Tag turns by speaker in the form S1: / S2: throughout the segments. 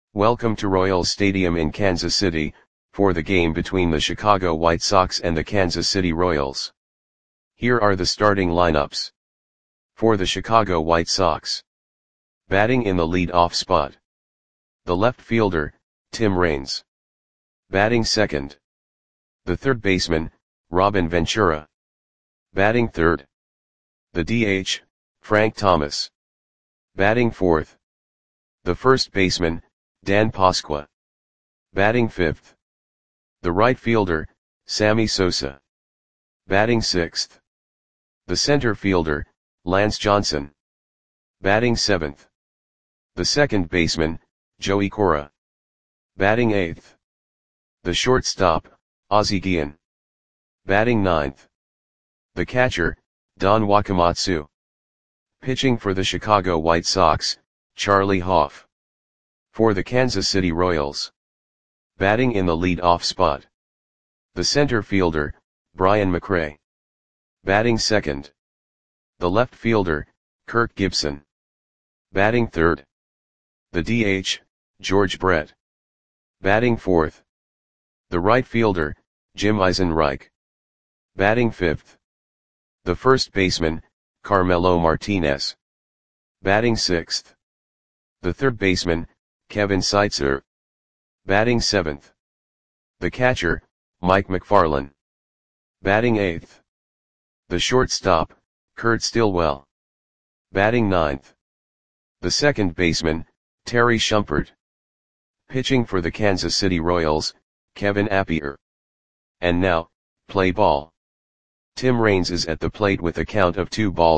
S1: Welcome to Royals Stadium in Kansas City, for the game between the Chicago White Sox and the Kansas City Royals. Here are the starting lineups. For the Chicago White Sox. Batting in the lead-off spot. The left fielder, Tim Raines. Batting second. The third baseman, Robin Ventura. Batting third. The DH, Frank Thomas. Batting fourth. The first baseman, Dan Pasqua. Batting fifth. The right fielder, Sammy Sosa. Batting sixth. The center fielder, Lance Johnson. Batting seventh. The second baseman, Joey Cora. Batting eighth. The shortstop, Ozzie Guillen. Batting ninth. The catcher, Don Wakamatsu. Pitching for the Chicago White Sox, Charlie Hough. For the Kansas City Royals. Batting in the lead-off spot. The center fielder, Brian McRae. Batting second. The left fielder, Kirk Gibson. Batting third. The DH, George Brett. Batting fourth. The right fielder, Jim Eisenreich. Batting fifth. The first baseman, Carmelo Martinez. Batting sixth. The third baseman, Kevin Seitzer. Batting seventh. The catcher, Mike McFarland. Batting eighth. The shortstop, Kurt Stillwell. Batting ninth. The second baseman, Terry Shumpert. Pitching for the Kansas City Royals, Kevin Appier. And now, play ball. Tim Raines is at the plate with a count of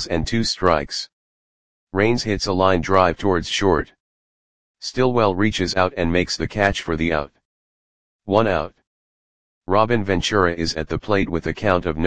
S1: 2-2. Raines hits a line drive towards short. Stillwell reaches out and makes the catch for the out. 1 out. Robin Ventura is at the plate with a count of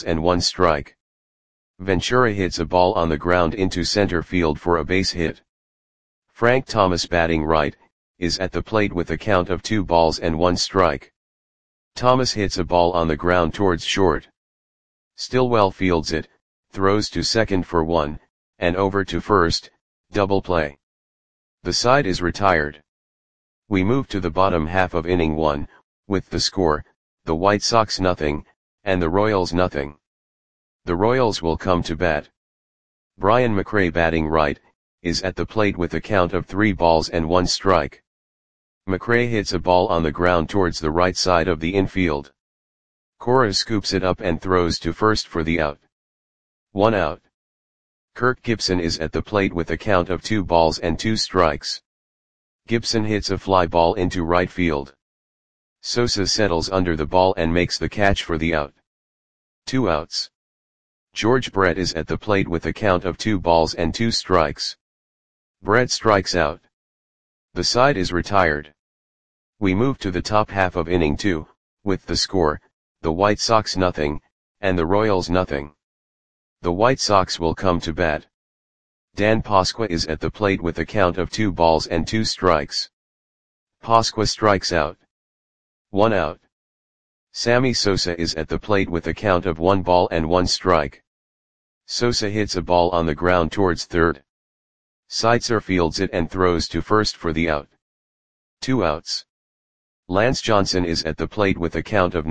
S1: 0-1. Ventura hits a ball on the ground into center field for a base hit. Frank Thomas, batting right, is at the plate with a count of 2-1. Thomas hits a ball on the ground towards short. Stillwell fields it, throws to second for 1, and over to first, double play. The side is retired. We move to the bottom half of inning 1, with the score, the White Sox 0, and the Royals 0. The Royals will come to bat. Brian McRae, batting right, is at the plate with a count of 3-1. McRae hits a ball on the ground towards the right side of the infield. Cora scoops it up and throws to first for the out. 1 out. Kirk Gibson is at the plate with a count of 2-2. Gibson hits a fly ball into right field. Sosa settles under the ball and makes the catch for the out. 2 outs. George Brett is at the plate with a count of 2-2. Brett strikes out. The side is retired. We move to the top half of inning 2, with the score, the White Sox 0, and the Royals 0. The White Sox will come to bat. Dan Pasqua is at the plate with a count of 2-2. Pasqua strikes out. 1 out. Sammy Sosa is at the plate with a count of 1-1. Sosa hits a ball on the ground towards third. Seitzer fields it and throws to first for the out. 2 outs. Lance Johnson is at the plate with a count of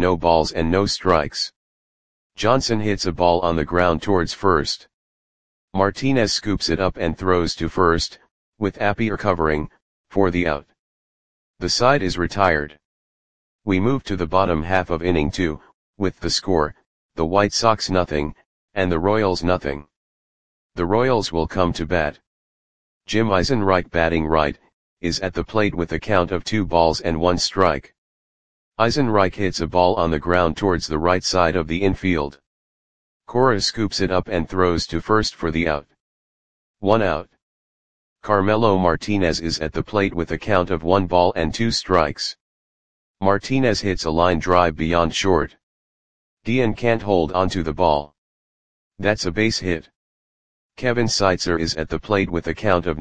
S1: 0-0. Johnson hits a ball on the ground towards first. Martinez scoops it up and throws to first, with Appier covering, for the out. The side is retired. We move to the bottom half of inning 2, with the score, the White Sox 0, and the Royals 0. The Royals will come to bat. Jim Eisenreich, batting right, is at the plate with a count of 2-1. Eisenreich hits a ball on the ground towards the right side of the infield. Cora scoops it up and throws to first for the out. 1 out. Carmelo Martinez is at the plate with a count of 1-2. Martinez hits a line drive beyond short. Guillen can't hold onto the ball. That's a base hit. Kevin Seitzer is at the plate with a count of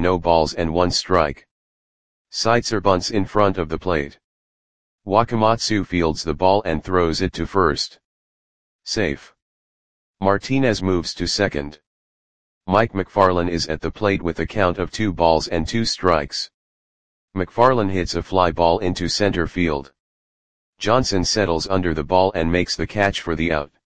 S1: 0-1. Seitzer bunts in front of the plate. Wakamatsu fields the ball and throws it to first. Safe. Martinez moves to second. Mike McFarland is at the plate with a count of 2-2. McFarland hits a fly ball into center field. Johnson settles under the ball and makes the catch for the out.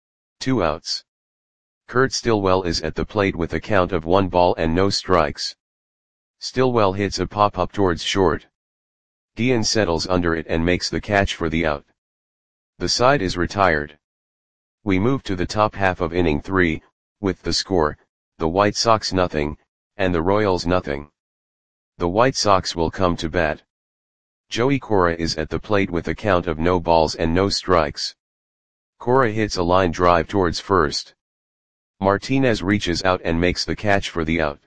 S1: 2 outs. Kurt Stillwell is at the plate with a count of 1 ball and no strikes. Stillwell hits a pop-up towards short. Guillen settles under it and makes the catch for the out. The side is retired. We move to the top half of inning 3, with the score, the White Sox nothing, and the Royals nothing. The White Sox will come to bat. Joey Cora is at the plate with a count of no balls and no strikes. Cora hits a line drive towards first. Martinez reaches out and makes the catch for the out.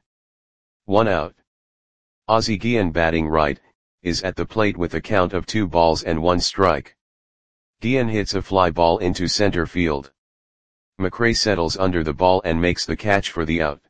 S1: 1 out. Ozzie Guillen, batting right, is at the plate with a count of 2 balls and 1 strike. Guillen hits a fly ball into center field. McRae settles under the ball and makes the catch for the out.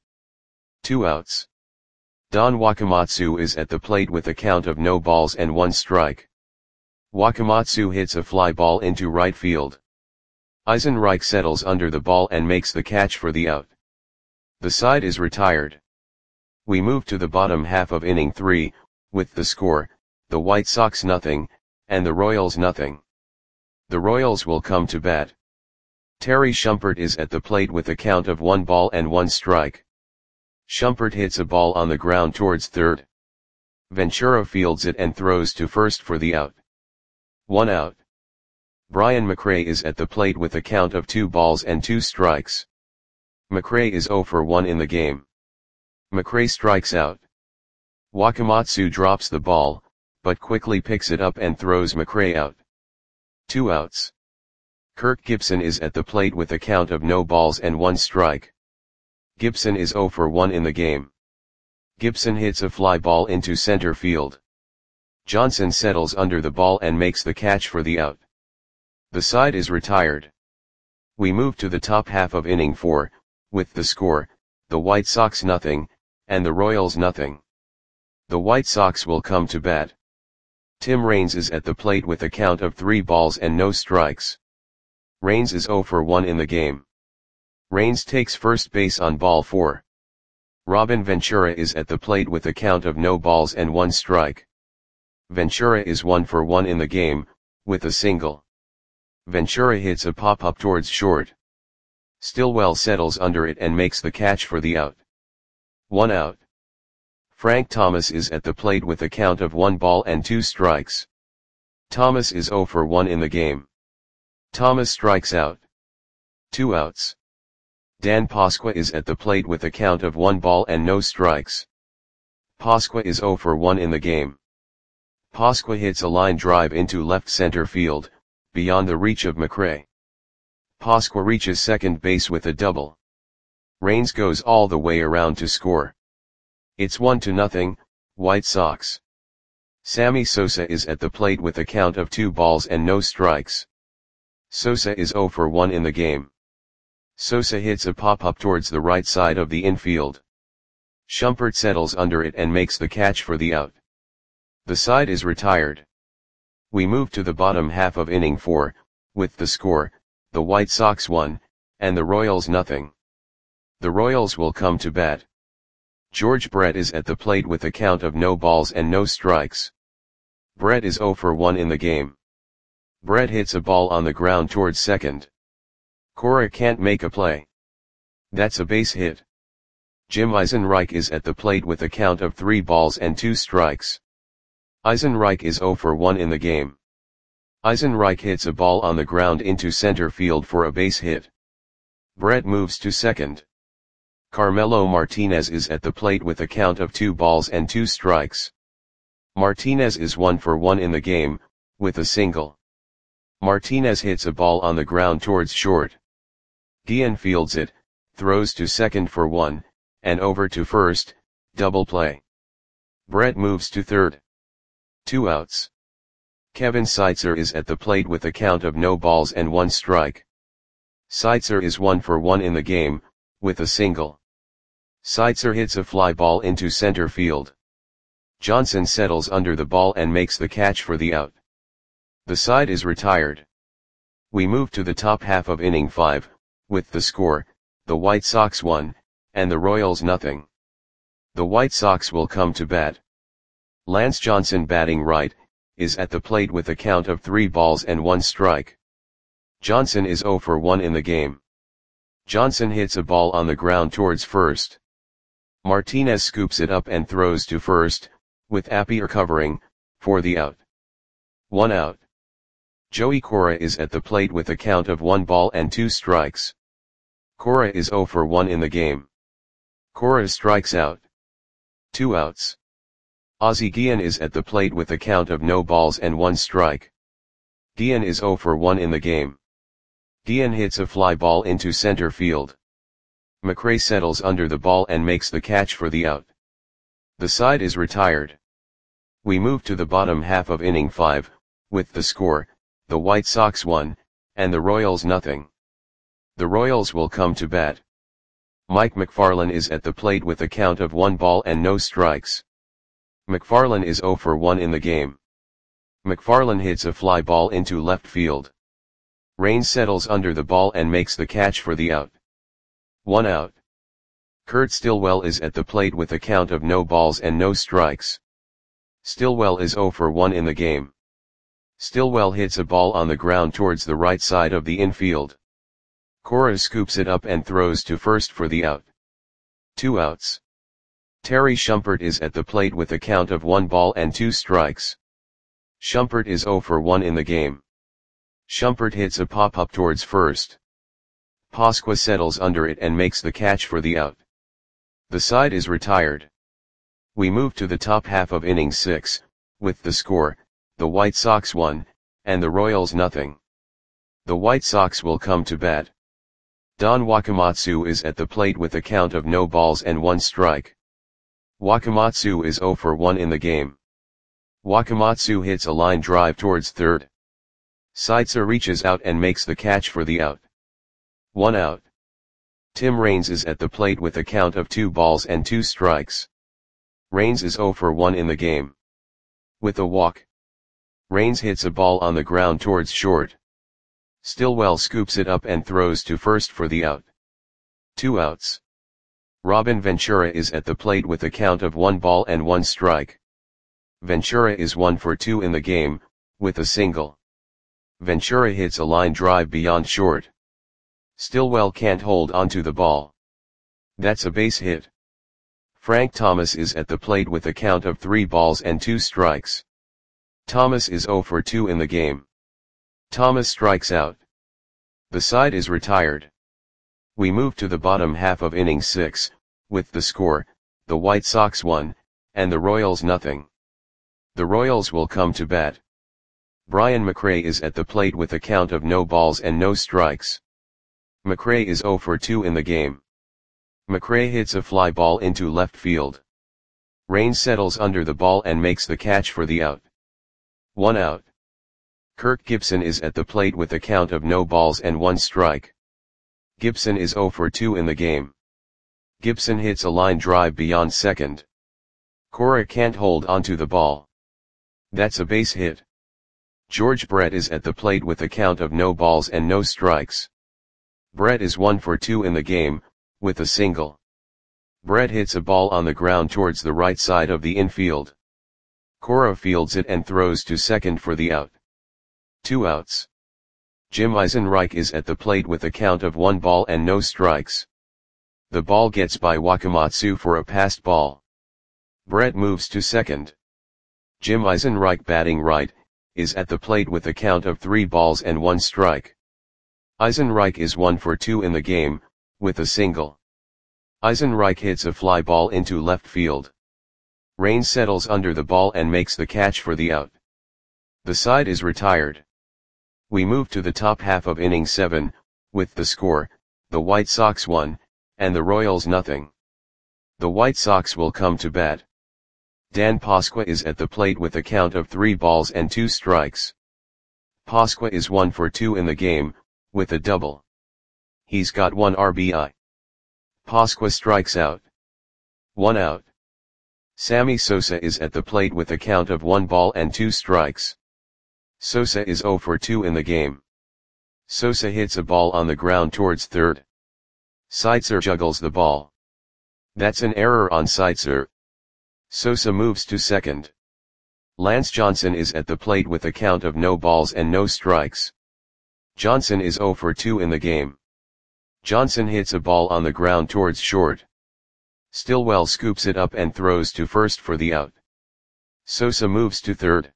S1: 2 outs. Don Wakamatsu is at the plate with a count of no balls and 1 strike. Wakamatsu hits a fly ball into right field. Eisenreich settles under the ball and makes the catch for the out. The side is retired. We move to the bottom half of inning 3, with the score, the White Sox nothing, and the Royals nothing. The Royals will come to bat. Terry Shumpert is at the plate with a count of 1 ball and 1 strike. Shumpert hits a ball on the ground towards third. Ventura fields it and throws to first for the out. 1 out. Brian McRae is at the plate with a count of 2 balls and 2 strikes. McRae is 0 for 1 in the game. McRae strikes out. Wakamatsu drops the ball, but quickly picks it up and throws McRae out. 2 outs. Kirk Gibson is at the plate with a count of no balls and 1 strike. Gibson is 0 for 1 in the game. Gibson hits a fly ball into center field. Johnson settles under the ball and makes the catch for the out. The side is retired. We move to the top half of inning 4, with the score, the White Sox nothing, and the Royals nothing. The White Sox will come to bat. Tim Raines is at the plate with a count of 3 balls and no strikes. Raines is 0 for 1 in the game. Raines takes first base on ball 4. Robin Ventura is at the plate with a count of no balls and 1 strike. Ventura is 1 for 1 in the game, with a single. Ventura hits a pop-up towards short. Stillwell settles under it and makes the catch for the out. 1 out. Frank Thomas is at the plate with a count of 1 ball and 2 strikes. Thomas is 0 for 1 in the game. Thomas strikes out. 2 outs. Dan Pasqua is at the plate with a count of 1 ball and no strikes. Pasqua is 0 for 1 in the game. Pasqua hits a line drive into left center field, beyond the reach of McRae. Pasqua reaches second base with a double. Raines goes all the way around to score. It's 1-0, White Sox. Sammy Sosa is at the plate with a count of 2 balls and no strikes. Sosa is 0 for 1 in the game. Sosa hits a pop-up towards the right side of the infield. Shumpert settles under it and makes the catch for the out. The side is retired. We move to the bottom half of inning 4, with the score, the White Sox 1, and the Royals nothing. The Royals will come to bat. George Brett is at the plate with a count of no balls and no strikes. Brett is 0 for 1 in the game. Brett hits a ball on the ground towards second. Cora can't make a play. That's a base hit. Jim Eisenreich is at the plate with a count of 3 balls and 2 strikes. Eisenreich is 0 for 1 in the game. Eisenreich hits a ball on the ground into center field for a base hit. Brett moves to second. Carmelo Martinez is at the plate with a count of 2 balls and 2 strikes. Martinez is 1 for 1 in the game, with a single. Martinez hits a ball on the ground towards short. Guillen fields it, throws to second for 1, and over to first, double play. Brett moves to third. 2 outs. Kevin Seitzer is at the plate with a count of no balls and 1 strike. Seitzer is 1 for 1 in the game, with a single. Seitzer hits a fly ball into center field. Johnson settles under the ball and makes the catch for the out. The side is retired. We move to the top half of inning 5, with the score, the White Sox 1, and the Royals nothing. The White Sox will come to bat. Lance Johnson, batting right, is at the plate with a count of 3 balls and 1 strike. Johnson is 0 for 1 in the game. Johnson hits a ball on the ground towards first. Martinez scoops it up and throws to first, with Appy recovering, for the out. 1 out. Joey Cora is at the plate with a count of 1 ball and 2 strikes. Cora is 0 for 1 in the game. Cora strikes out. 2 outs. Ozzie Guillen is at the plate with a count of no balls and 1 strike. Guillen is 0 for 1 in the game. Guillen hits a fly ball into center field. McRae settles under the ball and makes the catch for the out. The side is retired. We move to the bottom half of inning 5, with the score, the White Sox 1, and the Royals nothing. The Royals will come to bat. Mike McFarland is at the plate with a count of 1 ball and no strikes. McFarland is 0 for 1 in the game. McFarland hits a fly ball into left field. Raines settles under the ball and makes the catch for the out. 1 out. Kurt Stillwell is at the plate with a count of no balls and no strikes. Stillwell is 0 for 1 in the game. Stillwell hits a ball on the ground towards the right side of the infield. Cora scoops it up and throws to first for the out. 2 outs. Terry Shumpert is at the plate with a count of 1 ball and 2 strikes. Shumpert is 0 for 1 in the game. Shumpert hits a pop-up towards first. Pasqua settles under it and makes the catch for the out. The side is retired. We move to the top half of inning 6, with the score, the White Sox 1, and the Royals nothing. The White Sox will come to bat. Don Wakamatsu is at the plate with a count of no balls and 1 strike. Wakamatsu is 0 for 1 in the game. Wakamatsu hits a line drive towards third. Seitzer reaches out and makes the catch for the out. 1 out. Tim Raines is at the plate with a count of 2 balls and 2 strikes. Raines is 0 for 1 in the game. With a walk. Raines hits a ball on the ground towards short. Stillwell scoops it up and throws to first for the out. 2 outs. Robin Ventura is at the plate with a count of 1 ball and 1 strike. Ventura is 1 for 2 in the game, with a single. Ventura hits a line drive beyond short. Stillwell can't hold onto the ball. That's a base hit. Frank Thomas is at the plate with a count of 3 balls and 2 strikes. Thomas is 0 for 2 in the game. Thomas strikes out. The side is retired. We move to the bottom half of inning 6, with the score, the White Sox 1, and the Royals nothing. The Royals will come to bat. Brian McRae is at the plate with a count of no balls and no strikes. McRae is 0 for 2 in the game. McRae hits a fly ball into left field. Raines settles under the ball and makes the catch for the out. 1 out. Kirk Gibson is at the plate with a count of no balls and 1 strike. Gibson is 0 for 2 in the game. Gibson hits a line drive beyond second. Cora can't hold onto the ball. That's a base hit. George Brett is at the plate with a count of no balls and no strikes. Brett is 1 for 2 in the game, with a single. Brett hits a ball on the ground towards the right side of the infield. Cora fields it and throws to second for the out. 2 outs. Jim Eisenreich is at the plate with a count of 1 ball and no strikes. The ball gets by Wakamatsu for a passed ball. Brett moves to second. Jim Eisenreich, batting right, is at the plate with a count of 3 balls and 1 strike. Eisenreich is 1 for 2 in the game, with a single. Eisenreich hits a fly ball into left field. Raines settles under the ball and makes the catch for the out. The side is retired. We move to the top half of inning 7, with the score, the White Sox 1, and the Royals nothing. The White Sox will come to bat. Dan Pasqua is at the plate with a count of 3 balls and 2 strikes. Pasqua is 1 for 2 in the game, with a double. He's got 1 RBI. Pasqua strikes out. 1 out. Sammy Sosa is at the plate with a count of 1 ball and 2 strikes. Sosa is 0 for 2 in the game. Sosa hits a ball on the ground towards third. Seitzer juggles the ball. That's an error on Seitzer. Sosa moves to second. Lance Johnson is at the plate with a count of no balls and no strikes. Johnson is 0 for 2 in the game. Johnson hits a ball on the ground towards short. Stillwell scoops it up and throws to first for the out. Sosa moves to third.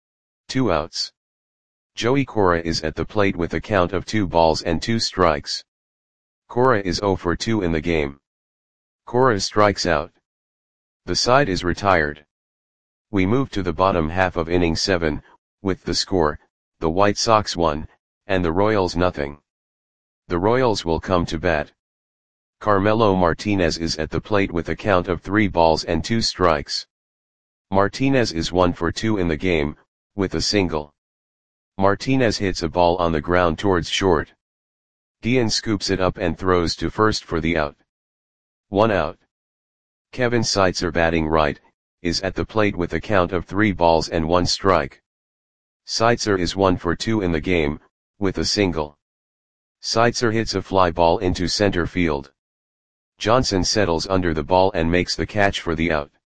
S1: 2 outs. Joey Cora is at the plate with a count of 2 balls and 2 strikes. Cora is 0 for 2 in the game. Cora strikes out. The side is retired. We move to the bottom half of inning 7, with the score, the White Sox 1, and the Royals nothing. The Royals will come to bat. Carmelo Martinez is at the plate with a count of 3 balls and 2 strikes. Martinez is 1 for 2 in the game, with a single. Martinez hits a ball on the ground towards short. Guillen scoops it up and throws to first for the out. 1 out. Kevin Seitzer, batting right, is at the plate with a count of 3 balls and 1 strike. Seitzer is 1 for 2 in the game, with a single. Seitzer hits a fly ball into center field. Johnson settles under the ball and makes the catch for the out.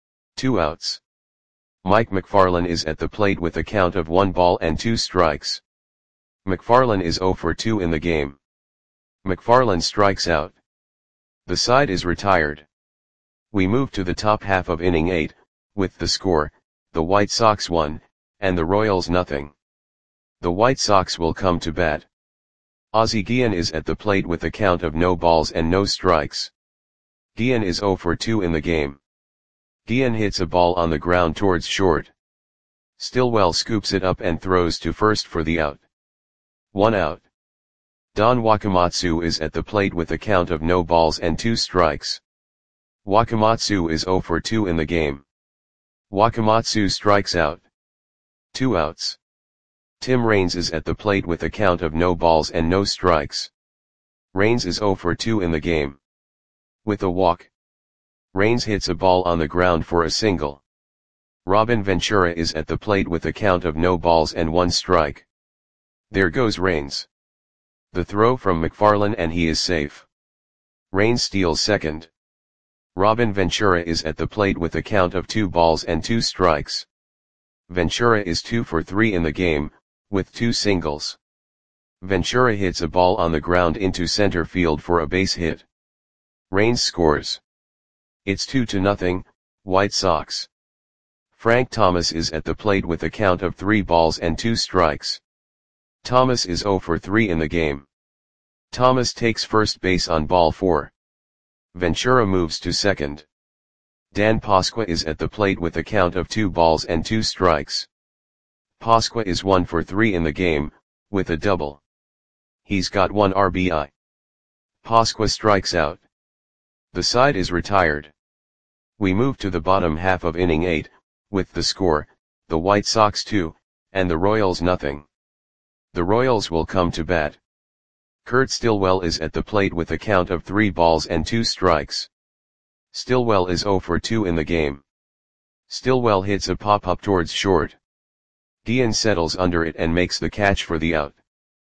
S1: 2 outs. Mike McFarland is at the plate with a count of 1 ball and 2 strikes. McFarland is 0 for 2 in the game. McFarland strikes out. The side is retired. We move to the top half of inning 8, with the score, the White Sox 1, and the Royals nothing. The White Sox will come to bat. Ozzie Guillen is at the plate with a count of no balls and no strikes. Guillen is 0 for 2 in the game. Guillen hits a ball on the ground towards short. Stillwell scoops it up and throws to first for the out. 1 out. Don Wakamatsu is at the plate with a count of no balls and 2 strikes. Wakamatsu is 0 for 2 in the game. Wakamatsu strikes out. 2 outs. Tim Raines is at the plate with a count of no balls and no strikes. Raines is 0 for 2 in the game. With a walk. Raines hits a ball on the ground for a single. Robin Ventura is at the plate with a count of no balls and 1 strike. There goes Raines. The throw from McFarland and he is safe. Raines steals second. Robin Ventura is at the plate with a count of 2 balls and 2 strikes. Ventura is 2 for 3 in the game, with 2 singles. Ventura hits a ball on the ground into center field for a base hit. Raines scores. It's 2-0, White Sox. Frank Thomas is at the plate with a count of 3 balls and 2 strikes. Thomas is 0 for 3 in the game. Thomas takes first base on ball 4. Ventura moves to second. Dan Pasqua is at the plate with a count of 2 balls and 2 strikes. Pasqua is 1 for 3 in the game, with a double. He's got 1 RBI. Pasqua strikes out. The side is retired. We move to the bottom half of inning 8, with the score, the White Sox 2, and the Royals nothing. The Royals will come to bat. Kurt Stillwell is at the plate with a count of 3 balls and 2 strikes. Stillwell is 0 for 2 in the game. Stillwell hits a pop-up towards short. Guillen settles under it and makes the catch for the out.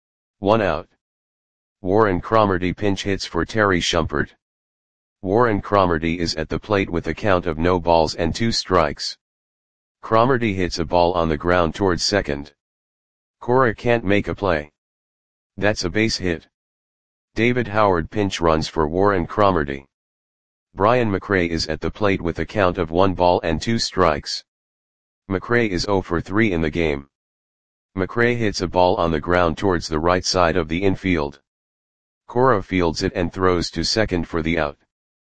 S1: 1 out. Warren Cromartie pinch hits for Terry Shumpert. Warren Cromartie is at the plate with a count of no balls and 2 strikes. Cromartie hits a ball on the ground towards second. Cora can't make a play. That's a base hit. David Howard pinch runs for Warren Cromartie. Brian McRae is at the plate with a count of 1 ball and 2 strikes. McRae is 0 for 3 in the game. McRae hits a ball on the ground towards the right side of the infield. Cora fields it and throws to second for the out.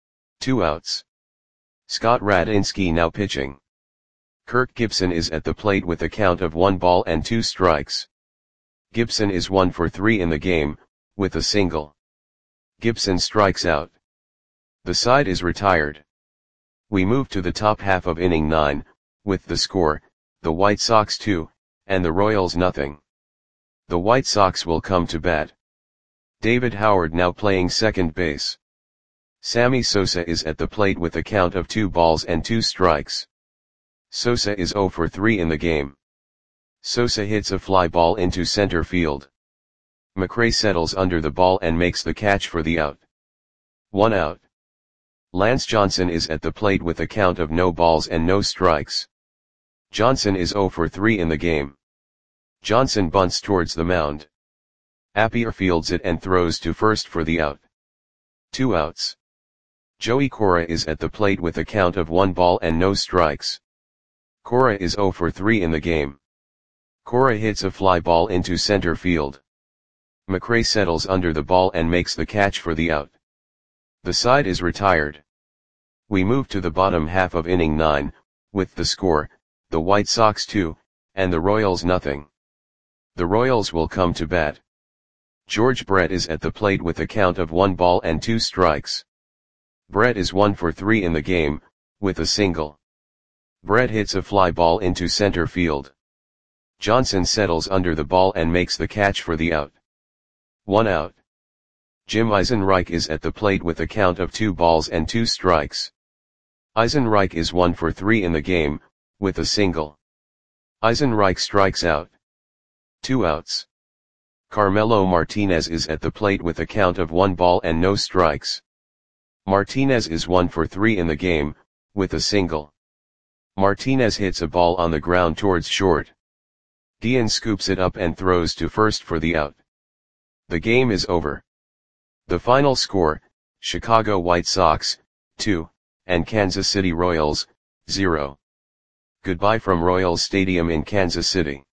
S1: 2 outs. Scott Radinsky now pitching. Kirk Gibson is at the plate with a count of 1 ball and 2 strikes. Gibson is 1 for 3 in the game, with a single. Gibson strikes out. The side is retired. We move to the top half of inning 9, with the score, the White Sox 2, and the Royals nothing. The White Sox will come to bat. David Howard now playing second base. Sammy Sosa is at the plate with a count of 2 balls and 2 strikes. Sosa is 0 for 3 in the game. Sosa hits a fly ball into center field. McRae settles under the ball and makes the catch for the out. 1 out. Lance Johnson is at the plate with a count of no balls and no strikes. Johnson is 0 for 3 in the game. Johnson bunts towards the mound. Appier fields it and throws to first for the out. 2 outs. Joey Cora is at the plate with a count of 1 ball and no strikes. Cora is 0 for 3 in the game. Cora hits a fly ball into center field. McRae settles under the ball and makes the catch for the out. The side is retired. We move to the bottom half of inning 9, with the score, the White Sox 2, and the Royals nothing. The Royals will come to bat. George Brett is at the plate with a count of 1 ball and 2 strikes. Brett is 1 for 3 in the game, with a single. Brett hits a fly ball into center field. Johnson settles under the ball and makes the catch for the out. 1 out. Jim Eisenreich is at the plate with a count of 2 balls and 2 strikes. Eisenreich is 1 for 3 in the game, with a single. Eisenreich strikes out. 2 outs. Carmelo Martinez is at the plate with a count of 1 ball and no strikes. Martinez is 1 for 3 in the game, with a single. Martinez hits a ball on the ground towards short. Dian scoops it up and throws to first for the out. The game is over. The final score, Chicago White Sox, 2, and Kansas City Royals, 0. Goodbye from Royals Stadium in Kansas City.